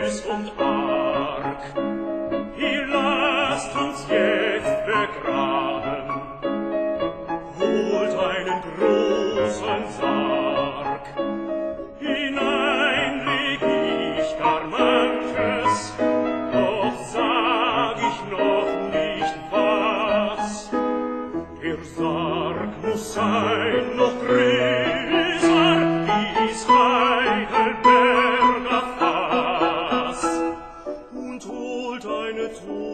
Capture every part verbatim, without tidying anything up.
bös und arg. Ihr lasst uns jetzt begraben, holt einen großen Sarg. Hinein leg ich gar manches, doch sag ich noch nicht was. Der Sarg muss sein noch größer, dies Heidelberger Fass, und holt eine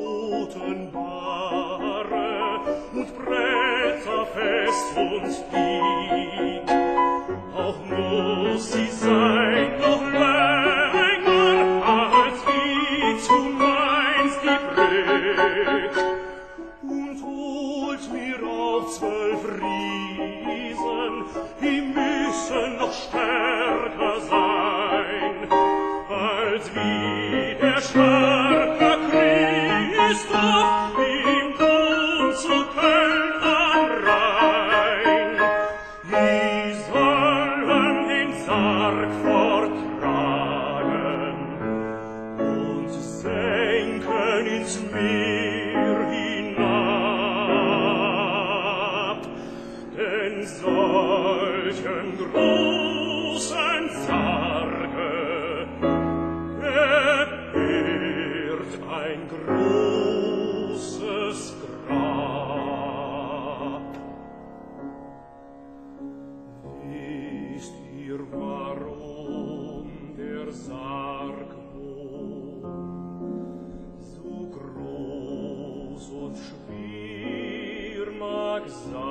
Totenbahre und Bretter fest und dick. Auch muss sie sein noch länger, als wie zumeinst die Brück, und holt mir auch zwölf Riesen, die müssen noch stärker sein, als wie der starke Christoph im Dom zu Köln am Rhein. Die sollen den Sarg forttragen und senken ins Meer hinab, denn solchen großen Sarge gebührt ein großes Grab. Wisst ihr, warum der Sarg wohl so groß und schwer mag sein?